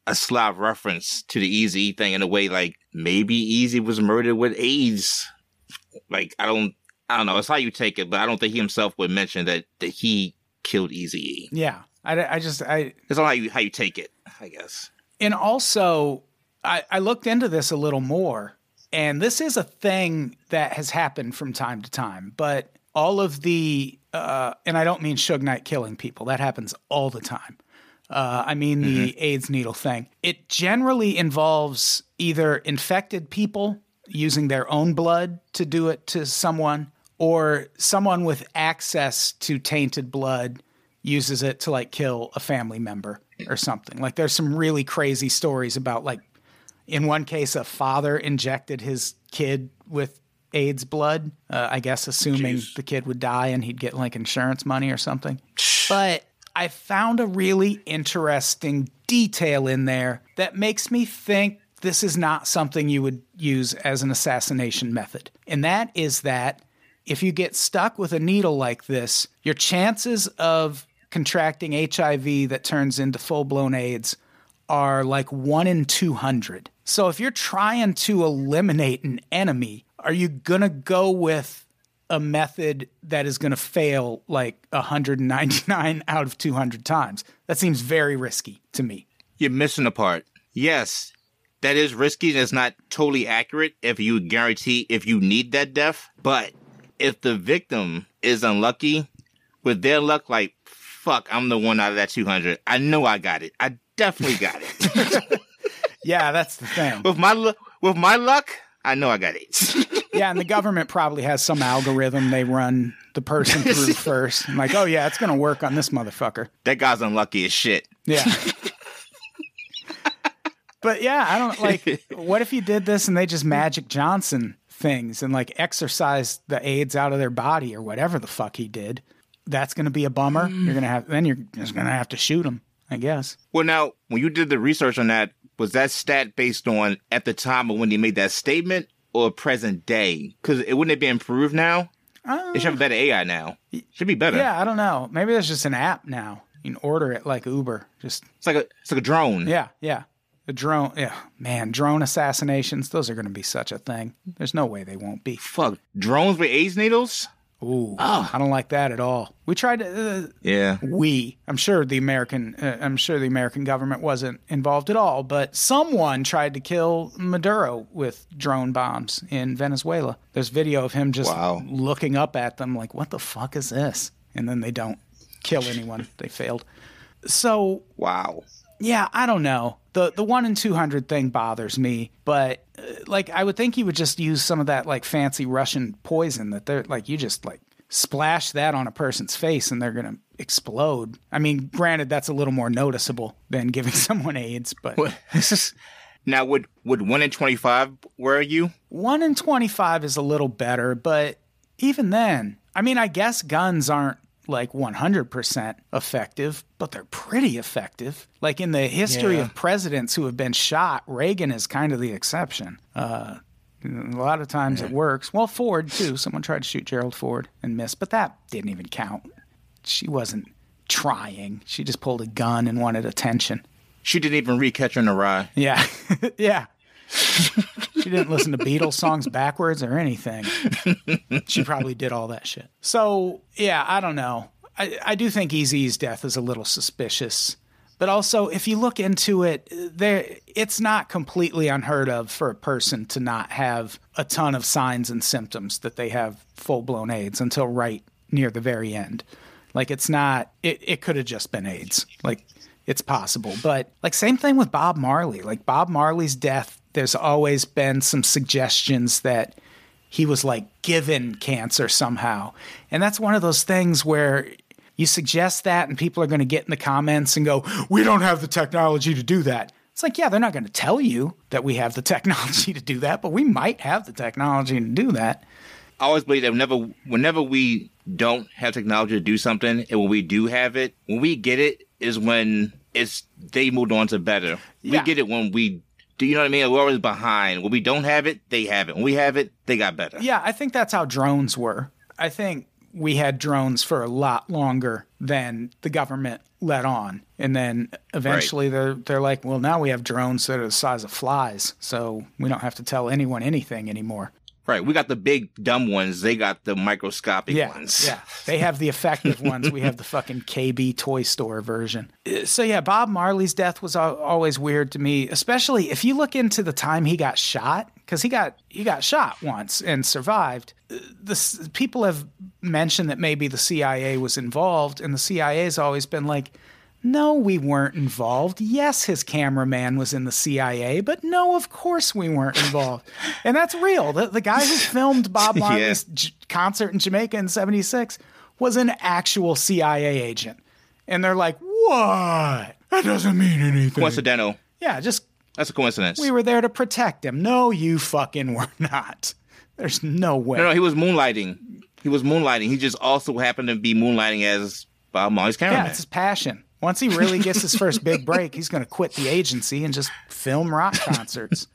a slight reference to the Eazy thing in a way like maybe Eazy was murdered with AIDS. Like, I don't know. It's how you take it, but I don't think he himself would mention that he killed Eazy-E. Yeah. It's all how you take it, I guess. And also, I looked into this a little more, and this is a thing that has happened from time to time, but all of the, and I don't mean Suge Knight killing people. That happens all the time. I mean the AIDS needle thing. It generally involves either infected people using their own blood to do it to someone, or someone with access to tainted blood uses it to like kill a family member or something. Like there's some really crazy stories about like, in one case, a father injected his kid with AIDS blood, I guess assuming the kid would die and he'd get like insurance money or something. But I found a really interesting detail in there that makes me think this is not something you would use as an assassination method. And that is that if you get stuck with a needle like this, your chances of contracting HIV that turns into full-blown AIDS are like 1 in 200. So if you're trying to eliminate an enemy, are you going to go with a method that is going to fail like 199 out of 200 times? That seems very risky to me. You're missing a part. Yes, that is risky and it's not totally accurate if you guarantee if you need that death. But if the victim is unlucky, with their luck, like, fuck, I'm the one out of that 200. I know I got it. I definitely got it. Yeah, that's the thing. With my luck, I know I got it. Yeah, and the government probably has some algorithm they run the person through first. I'm like, oh yeah, it's going to work on this motherfucker. That guy's unlucky as shit. Yeah. But yeah, I don't like, what if you did this and they just Magic Johnson things and like exorcised the AIDS out of their body or whatever the fuck he did? That's going to be a bummer. You're just going to have to shoot him, I guess. Well, now, when you did the research on that, was that stat based on at the time of when they made that statement or present day? Because it wouldn't it be improved now? It should have better AI now. Should be better. Yeah, I don't know. Maybe there's just an app now. You can order it like Uber. It's like a drone. Yeah. A drone. Yeah, man, drone assassinations. Those are going to be such a thing. There's no way they won't be. Fuck, drones with AIDS needles? Ooh, I don't like that at all. We tried to. Yeah. I'm sure the American government wasn't involved at all, but someone tried to kill Maduro with drone bombs in Venezuela. There's video of him just looking up at them like, "What the fuck is this?" And then they don't kill anyone. They failed. So. Wow. Yeah, I don't know. The 1 in 200 thing bothers me, but like I would think you would just use some of that like fancy Russian poison that they're like you just like splash that on a person's face and they're gonna explode. I mean, granted, that's a little more noticeable than giving someone AIDS, but now would 1 in 25 worry you? 1 in 25 is a little better, but even then, I mean, I guess guns aren't like 100% effective, but they're pretty effective. Like in the history of presidents who have been shot, Reagan is kind of the exception. A lot of times it works. Well, Ford too. Someone tried to shoot Gerald Ford and missed, but that didn't even count. She wasn't trying. She just pulled a gun and wanted attention. She didn't even read Catcher in the Rye. Yeah. Yeah. She didn't listen to Beatles songs backwards or anything. She probably did all that shit. So, yeah, I don't know. I do think Eazy-E's death is a little suspicious. But also, if you look into it, it's not completely unheard of for a person to not have a ton of signs and symptoms that they have full-blown AIDS until right near the very end. Like, it's not... It could have just been AIDS. Like, it's possible. But, like, same thing with Bob Marley. Like, Bob Marley's death... There's always been some suggestions that he was like given cancer somehow. And that's one of those things where you suggest that and people are going to get in the comments and go, we don't have the technology to do that. It's like, yeah, they're not going to tell you that we have the technology to do that, but we might have the technology to do that. I always believe that whenever we don't have technology to do something and when we do have it, when we get it is when they moved on to better. We get it when we... Do you know what I mean? We're always behind. When we don't have it, they have it. When we have it, they got better. Yeah, I think that's how drones were. I think we had drones for a lot longer than the government let on. And then eventually they're like, well, now we have drones that are the size of flies, so we don't have to tell anyone anything anymore. Right. We got the big dumb ones. They got the microscopic ones. Yeah. They have the effective ones. We have the fucking KB toy store version. So yeah, Bob Marley's death was always weird to me, especially if you look into the time he got shot, because he got shot once and survived. People have mentioned that maybe the CIA was involved, and the CIA has always been like, no, we weren't involved. Yes, his cameraman was in the CIA, but no, of course we weren't involved. And that's real. The guy who filmed Bob Marley's concert in Jamaica in 1976 was an actual CIA agent. And they're like, what? That doesn't mean anything. Coincidental. Yeah, that's a coincidence. We were there to protect him. No, you fucking were not. There's no way. No, he was moonlighting. He just also happened to be moonlighting as Bob Marley's cameraman. Yeah, it's his passion. Once he really gets his first big break, he's going to quit the agency and just film rock concerts.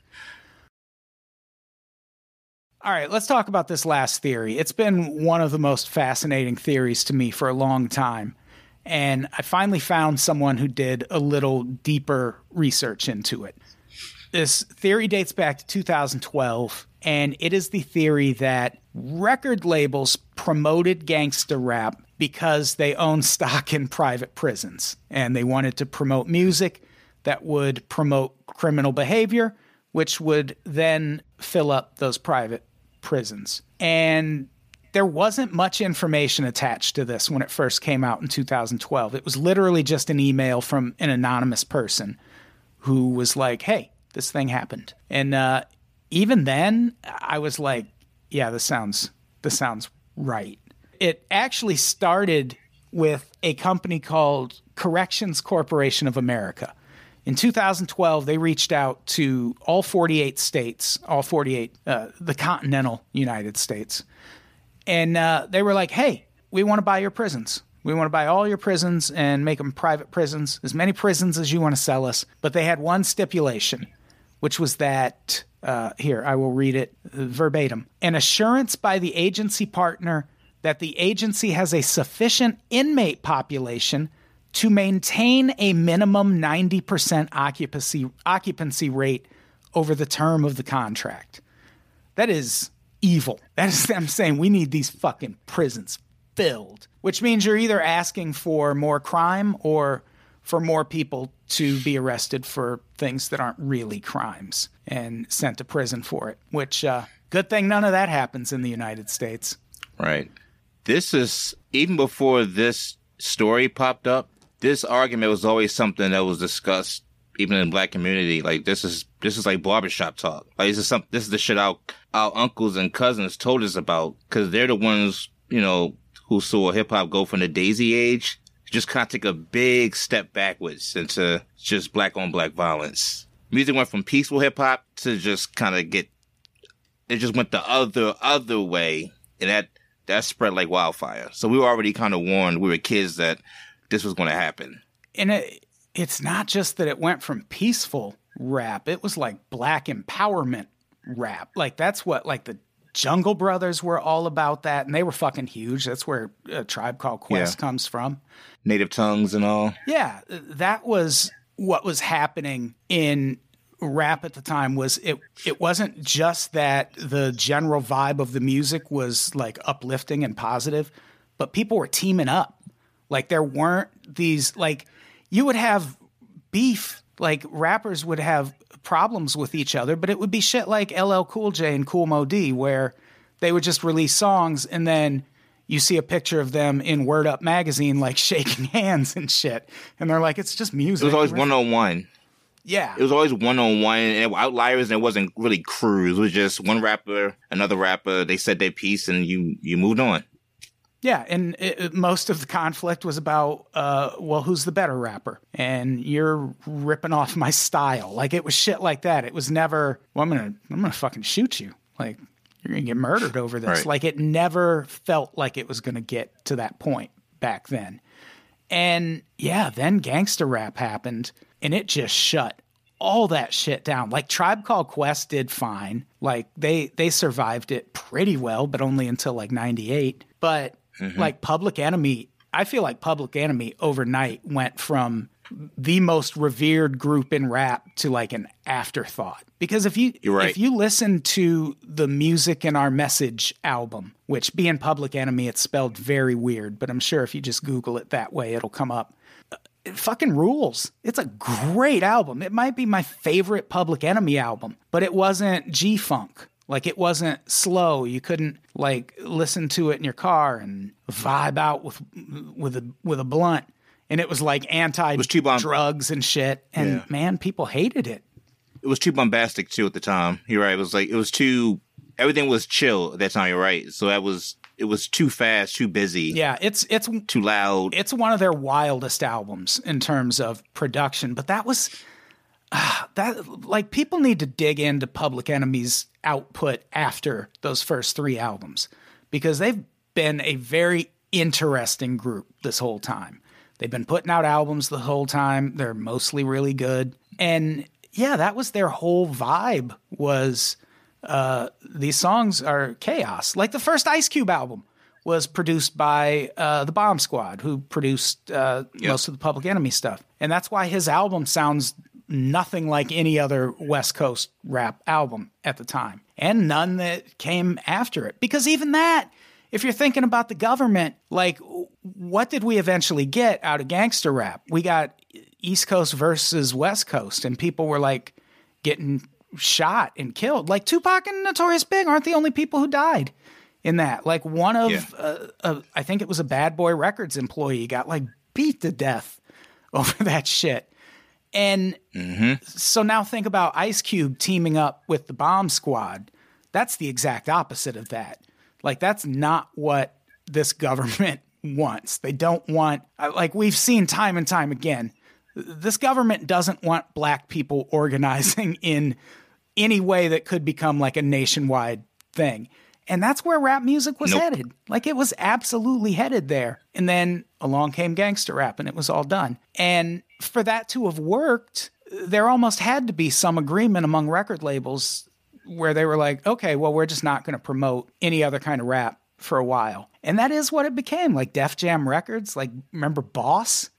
All right, let's talk about this last theory. It's been one of the most fascinating theories to me for a long time. And I finally found someone who did a little deeper research into it. This theory dates back to 2012, and it is the theory that record labels promoted gangsta rap because they own stock in private prisons, and they wanted to promote music that would promote criminal behavior, which would then fill up those private prisons. And there wasn't much information attached to this when it first came out in 2012. It was literally just an email from an anonymous person who was like, hey, this thing happened. And even then, I was like, yeah, this sounds right. It actually started with a company called Corrections Corporation of America. In 2012, they reached out to all 48 states, the continental United States. And they were like, hey, we want to buy your prisons. We want to buy all your prisons and make them private prisons, as many prisons as you want to sell us. But they had one stipulation, which was that, here, I will read it verbatim, an assurance by the agency partner that the agency has a sufficient inmate population to maintain a minimum 90% occupancy rate over the term of the contract. That is evil. That is them saying we need these fucking prisons filled, which means you're either asking for more crime or for more people to be arrested for things that aren't really crimes and sent to prison for it, which good thing none of that happens in the United States. Right. This is, even before this story popped up, this argument was always something that was discussed even in the black community. Like, this is like barbershop talk. Like, this is the shit our uncles and cousins told us about, because they're the ones, you know, who saw hip hop go from the daisy age, just kind of take a big step backwards into just black on black violence. Music went from peaceful hip hop to just kind of it just went the other way, and that spread like wildfire. So we were already kind of warned, we were kids, that this was going to happen. And it's not just that it went from peaceful rap. It was like black empowerment rap. Like, that's what, like, the Jungle Brothers were all about that, and they were fucking huge. That's where a Tribe Called Quest comes from. Native tongues and all. Yeah, that was what was happening in rap at the time. Was it wasn't just that the general vibe of the music was like uplifting and positive, but people were teaming up. Like, there weren't these, like, you would have beef, like rappers would have problems with each other, but it would be shit like LL Cool J and Kool Moe Dee, where they would just release songs and then you see a picture of them in Word Up magazine, like shaking hands and shit. And they're like, it's just music. It was always one-on-one. Yeah. It was always one-on-one, and there were outliers, and it wasn't really crews. It was just one rapper, another rapper. They said their piece, and you moved on. Yeah, and most of the conflict was about, well, who's the better rapper? And you're ripping off my style. Like, it was shit like that. It was never, well, I'm gonna fucking shoot you. Like, you're gonna get murdered over this. Right. Like, it never felt like it was gonna get to that point back then. And yeah, then gangster rap happened, and it just shut all that shit down. Like, Tribe Called Quest did fine. Like, they survived it pretty well, but only until like 98. But Like Public Enemy, I feel like Public Enemy overnight went from the most revered group in rap to like an afterthought. Because if you listen to the Music and Our Message album, which being Public Enemy, it's spelled very weird, but I'm sure if you just Google it that way, it'll come up. It fucking rules. It's a great album. It might be my favorite Public Enemy album, but it wasn't G-Funk. Like, it wasn't slow. You couldn't like listen to it in your car and vibe out with a blunt. And it was like anti-drugs and shit. And man, people hated it. It was too bombastic too at the time. You're right. It was too, everything was chill at that time. You're right. So it was too fast, too busy. Yeah, it's too loud. It's one of their wildest albums in terms of production. But that was people need to dig into Public Enemy's output after those first 3 albums, because they've been a very interesting group this whole time. They've been putting out albums the whole time. They're mostly really good. And yeah, that was their whole vibe, was these songs are chaos. Like the first Ice Cube album was produced by the Bomb Squad, who produced most of the Public Enemy stuff. And that's why his album sounds nothing like any other West Coast rap album at the time. And none that came after it. Because even that, if you're thinking about the government, like, what did we eventually get out of gangster rap? We got East Coast versus West Coast, and people were like getting shot and killed. Like Tupac and Notorious Big aren't the only people who died in that. Like one of, I think it was a Bad Boy Records employee got like beat to death over that shit. And so now think about Ice Cube teaming up with the Bomb Squad. That's the exact opposite of that. Like, that's not what this government wants. They don't want, like we've seen time and time again, this government doesn't want black people organizing in any way that could become like a nationwide thing. And that's where rap music was headed. Like, it was absolutely headed there. And then along came gangster rap and it was all done. And for that to have worked, there almost had to be some agreement among record labels where they were like, okay, well, we're just not going to promote any other kind of rap for a while. And that is what it became. Like Def Jam Records, like, remember Boss?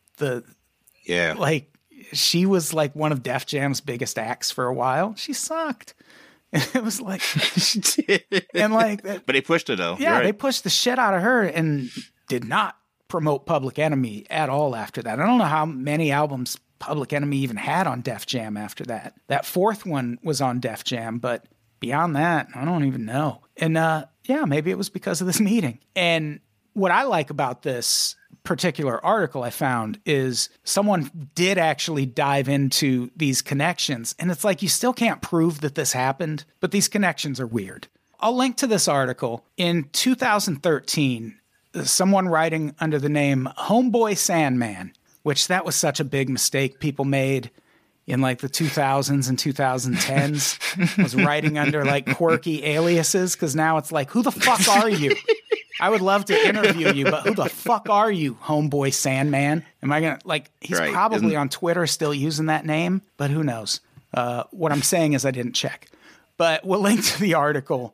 Like, she was like one of Def Jam's biggest acts for a while. She sucked. And it was like, and like, but they pushed her though. Yeah, they pushed the shit out of her and did not promote Public Enemy at all after that. I don't know how many albums Public Enemy even had on Def Jam after that. That 4th one was on Def Jam, but beyond that, I don't even know. And yeah, maybe it was because of this meeting. And what I like about this particular article I found is someone did actually dive into these connections. And it's like, you still can't prove that this happened, but these connections are weird. I'll link to this article. In 2013, someone writing under the name Homeboy Sandman, which that was such a big mistake people made in like the 2000s and 2010s, was writing under like quirky aliases, because now it's like, who the fuck are you? I would love to interview you, but who the fuck are you, Homeboy Sandman? Am I going to, like, he's probably on Twitter still using that name, but who knows? What I'm saying is I didn't check. But we'll link to the article.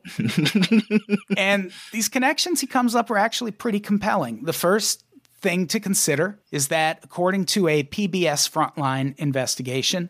And these connections he comes up are actually pretty compelling. The first thing to consider is that according to a PBS Frontline investigation,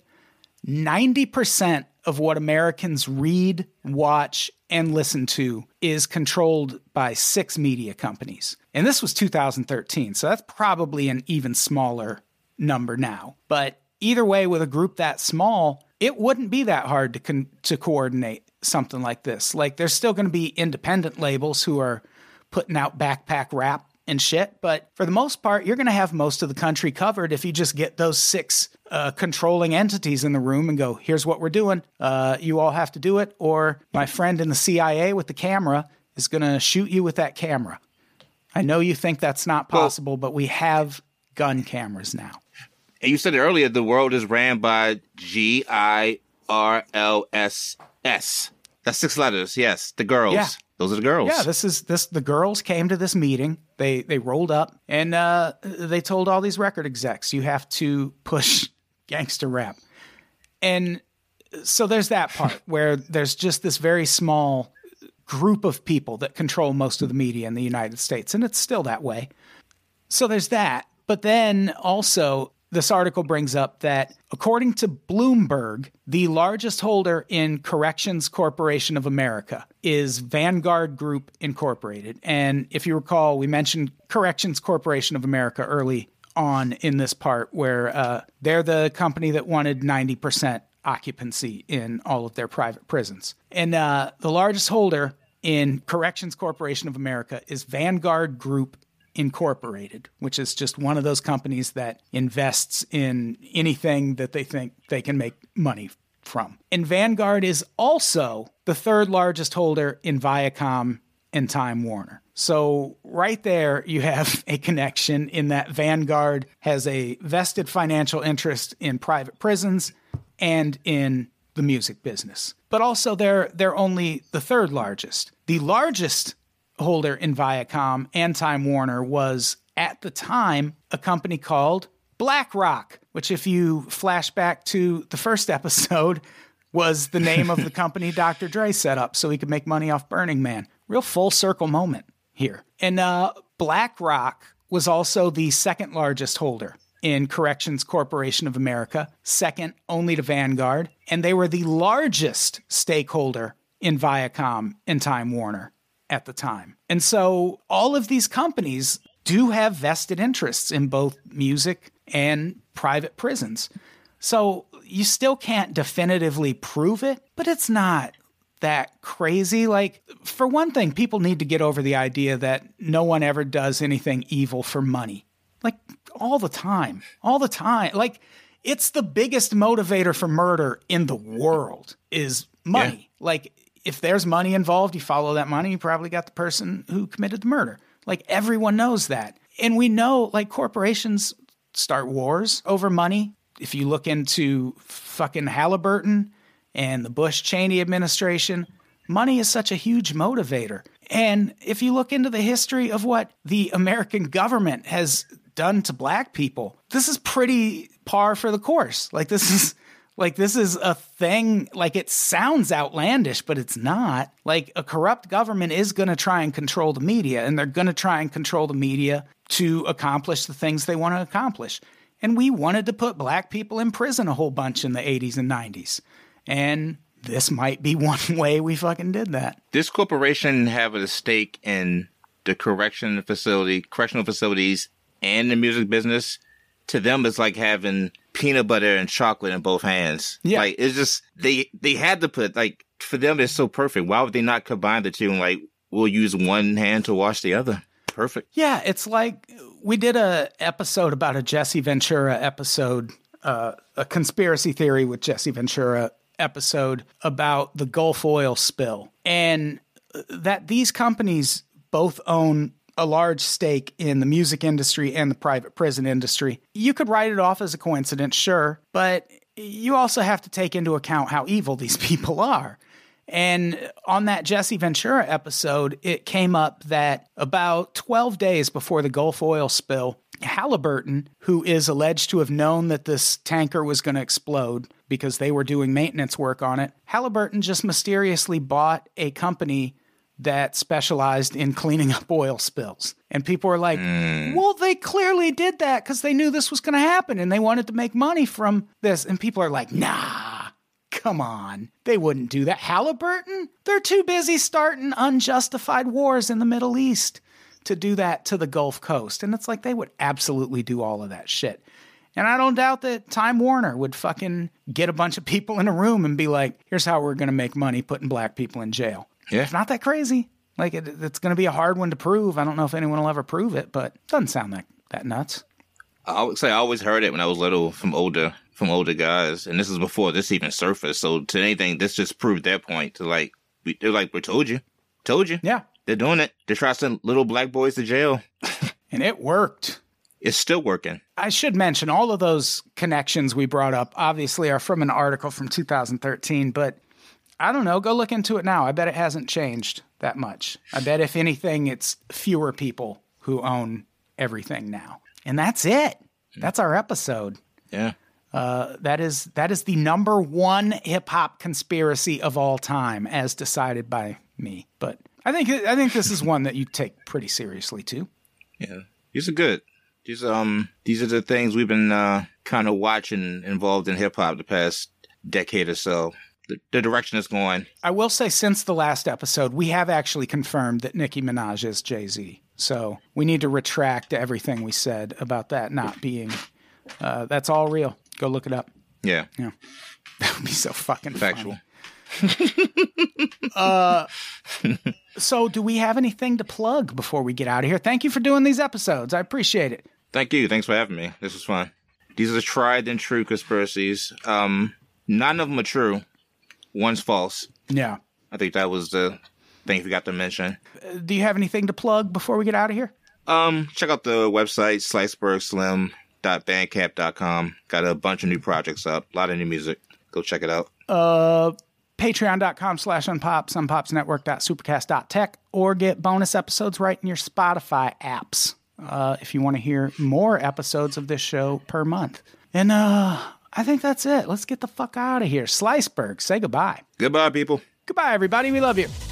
90% of what Americans read, watch, and listen to is controlled by 6 media companies. And this was 2013, so that's probably an even smaller number now. But either way, with a group that small, it wouldn't be that hard to coordinate something like this. Like, there's still going to be independent labels who are putting out backpack rap and shit, but for the most part, you're going to have most of the country covered if you just get those 6 controlling entities in the room and go, here's what we're doing. You all have to do it, or my friend in the CIA with the camera is going to shoot you with that camera. I know you think that's not possible, but we have gun cameras now. And you said it earlier, the world is ran by GIRLSS. That's 6 letters. Yes, the girls. Yeah. Those are the girls. Yeah, the girls came to this meeting. They rolled up and they told all these record execs, you have to push gangster rap. And so there's that part where there's just this very small group of people that control most of the media in the United States, and it's still that way. So there's that. But then also, this article brings up that according to Bloomberg, the largest holder in Corrections Corporation of America is Vanguard Group Incorporated. And if you recall, we mentioned Corrections Corporation of America early on in this part, where they're the company that wanted 90% occupancy in all of their private prisons. And the largest holder in Corrections Corporation of America is Vanguard Group Incorporated, which is just one of those companies that invests in anything that they think they can make money from. And Vanguard is also the third largest holder in Viacom and Time Warner. So right there, you have a connection in that Vanguard has a vested financial interest in private prisons and in the music business. But also they're only the third largest. The largest holder in Viacom and Time Warner was, at the time, a company called BlackRock, which, if you flash back to the first episode, was the name of the company Dr. Dre set up so he could make money off Burning Man. Real full circle moment here. And BlackRock was also the second largest holder in Corrections Corporation of America, second only to Vanguard, and they were the largest stakeholder in Viacom and Time Warner at the time. And so all of these companies do have vested interests in both music and private prisons. So you still can't definitively prove it, but it's not that crazy. Like, for one thing, people need to get over the idea that no one ever does anything evil for money. Like, all the time. Like, it's the biggest motivator for murder in the world is money. Yeah. Like, if there's money involved, you follow that money, you probably got the person who committed the murder. Like, everyone knows that. And we know, like, corporations start wars over money. If you look into fucking Halliburton and the Bush-Cheney administration, money is such a huge motivator. And if you look into the history of what the American government has done to black people, this is pretty par for the course. This is a thing, like, it sounds outlandish, but it's not. Like, a corrupt government is going to try and control the media, and they're going to try and control the media to accomplish the things they want to accomplish. And we wanted to put black people in prison a whole bunch in the 80s and 90s. And this might be one way we fucking did that. This corporation have a stake in the correctional facilities and the music business. To them, it's like having peanut butter and chocolate in both hands. Yeah. Like, it's just, they had to put, like, for them, it's so perfect. Why would they not combine the two and, like, we'll use one hand to wash the other? Perfect. Yeah, it's like, we did a episode about a Jesse Ventura episode, a conspiracy theory with Jesse Ventura episode about the Gulf oil spill. And that these companies both own a large stake in the music industry and the private prison industry. You could write it off as a coincidence, sure, but you also have to take into account how evil these people are. And on that Jesse Ventura episode, it came up that about 12 days before the Gulf oil spill, Halliburton, who is alleged to have known that this tanker was going to explode because they were doing maintenance work on it, Halliburton just mysteriously bought a company that specialized in cleaning up oil spills. And people were like, well, they clearly did that because they knew this was going to happen and they wanted to make money from this. And people are like, nah, come on. They wouldn't do that. Halliburton? They're too busy starting unjustified wars in the Middle East to do that to the Gulf Coast. And it's like, they would absolutely do all of that shit. And I don't doubt that Time Warner would fucking get a bunch of people in a room and be like, here's how we're going to make money putting black people in jail. Yeah. It's not that crazy. Like, it's going to be a hard one to prove. I don't know if anyone will ever prove it, but it doesn't sound that nuts. I would say I always heard it when I was little from older guys, and this is before this even surfaced. So to anything, this just proved their point. To like, they're like, we told you. Yeah, they're doing it. They try to send little black boys to jail, and it worked. It's still working. I should mention all of those connections we brought up obviously are from an article from 2013, but I don't know. Go look into it now. I bet it hasn't changed that much. I bet if anything, it's fewer people who own everything now. And that's it. That's our episode. Yeah. That is the number one hip hop conspiracy of all time, as decided by me. But I think this is one that you take pretty seriously too. Yeah, these are good. These are the things we've been kind of watching involved in hip hop the past decade or so. The direction it's going. I will say, since the last episode, we have actually confirmed that Nicki Minaj is Jay-Z. So we need to retract everything we said about that not being. That's all real. Go look it up. Yeah. That would be so fucking factual. So do we have anything to plug before we get out of here? Thank you for doing these episodes. I appreciate it. Thank you. Thanks for having me. This was fun. These are the tried and true conspiracies. None of them are true. One's false. Yeah. I think that was the thing we got to mention. Do you have anything to plug before we get out of here? Check out the website, slicebergslim.bandcamp.com. Got a bunch of new projects up. A lot of new music. Go check it out. Patreon.com/unpop, sunpopsnetwork.supercast.tech, or get bonus episodes right in your Spotify apps if you want to hear more episodes of this show per month. And I think that's it. Let's get the fuck out of here. Sliceberg, say goodbye. Goodbye, people. Goodbye, everybody. We love you.